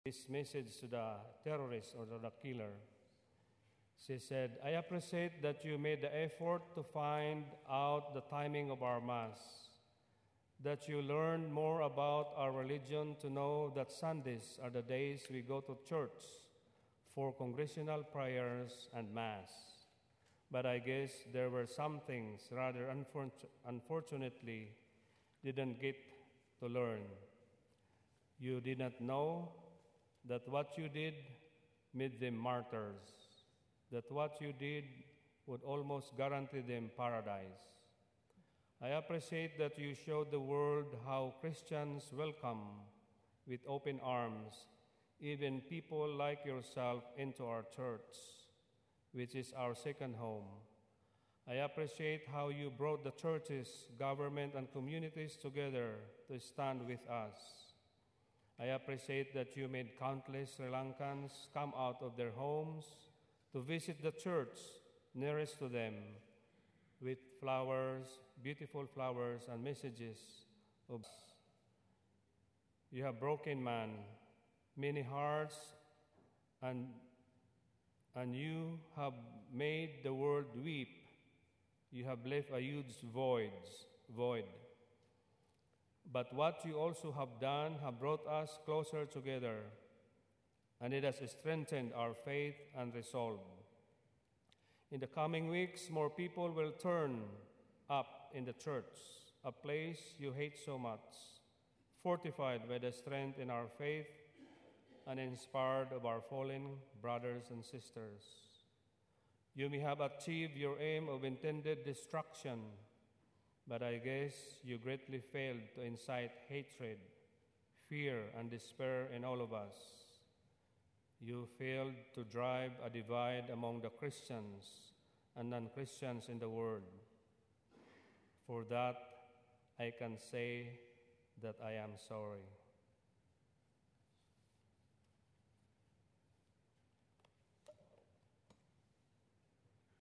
this message to the terrorist or to the killer. She said, I appreciate that you made the effort to find out the timing of our Mass, that you learned more about our religion to know that Sundays are the days we go to church for congregational prayers and Mass. But I guess there were some things, rather unfortunately, didn't get to learn. You did not know that what you did made them martyrs, that what you did would almost guarantee them paradise. I appreciate that you showed the world how Christians welcome with open arms even people like yourself into our church, which is our second home. I appreciate how you brought the churches, government, and communities together to stand with us. I appreciate that you made countless Sri Lankans come out of their homes to visit the church nearest to them with flowers, beautiful flowers, and messages of you have broken many hearts, and you have made the world weep. You have left a huge void. But what you also have done have brought us closer together, and it has strengthened our faith and resolve. In the coming weeks, more people will turn up in the church, a place you hate so much, fortified by the strength in our faith and inspired of our fallen brothers and sisters. You may have achieved your aim of intended destruction, but I guess you greatly failed to incite hatred, fear, and despair in all of us. You failed to drive a divide among the Christians and non-Christians in the world. For that, I can say that I am sorry.